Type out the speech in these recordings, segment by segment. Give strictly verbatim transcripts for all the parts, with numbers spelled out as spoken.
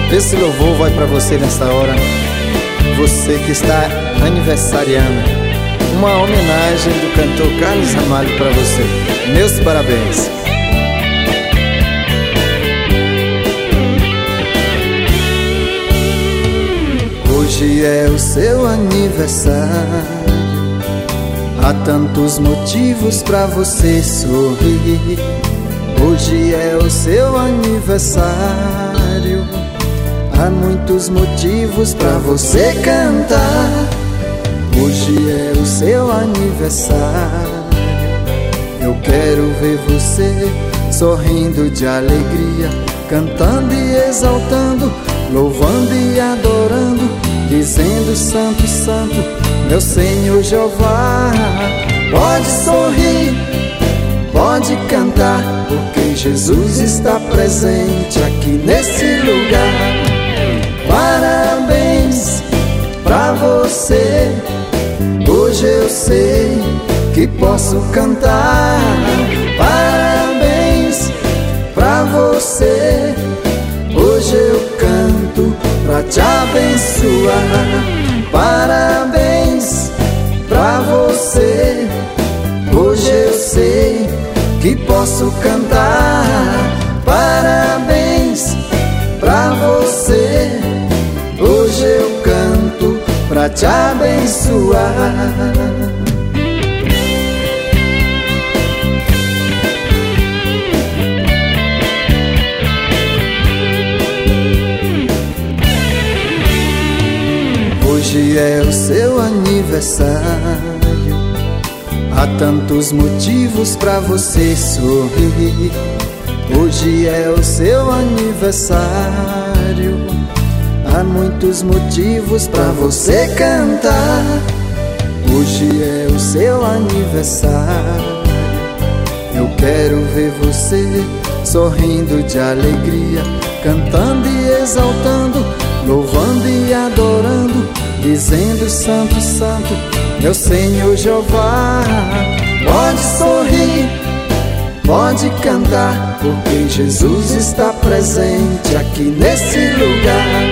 Esse louvor vai para você nessa hora, você que está aniversariando. Uma homenagem do cantor Carlos Ramalho para você. Meus parabéns. Hoje é o seu aniversário, há tantos motivos pra você sorrir. Hoje é o seu aniversário, há muitos motivos pra você cantar. Hoje é o seu aniversário, eu quero ver você sorrindo de alegria, cantando e exaltando, louvando e adorando, dizendo santo, santo, meu Senhor Jeová. Pode sorrir, pode cantar, porque Jesus está presente aqui nesse lugar. Parabéns pra você, hoje eu sei que posso cantar. Parabéns pra você, hoje eu canto pra te abençoar. Parabéns pra você, hoje eu sei que posso cantar. Parabéns pra você, hoje eu canto pra te abençoar. Hoje é o seu aniversário, há tantos motivos pra você sorrir. Hoje é o seu aniversário, há muitos motivos pra você cantar. Hoje é o seu aniversário, eu quero ver você sorrindo de alegria, cantando e exaltando, louvando e adorando, dizendo santo, santo, meu Senhor Jeová. Pode sorrir, pode cantar, porque Jesus está presente aqui nesse lugar.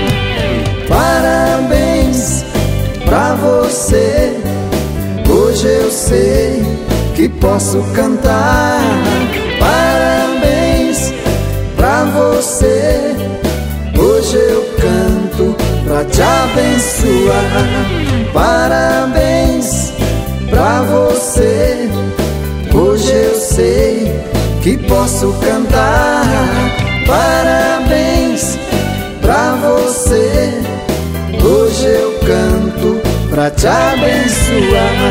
Parabéns pra você, hoje eu sei que posso cantar. Parabéns pra você, hoje eu canto pra te abençoar. Parabéns pra você, hoje eu sei que posso cantar. Parabéns pra você, hoje eu canto pra te abençoar.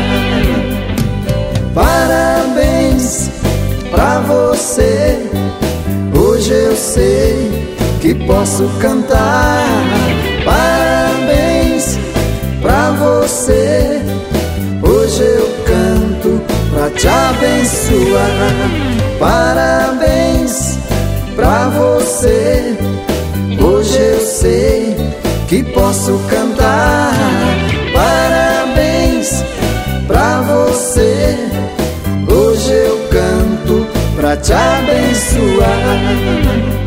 Parabéns pra você, hoje eu sei que posso cantar. Parabéns pra você, hoje eu canto pra te abençoar. Parabéns pra você, hoje eu sei que posso cantar. Parabéns pra você, hoje eu canto pra te abençoar.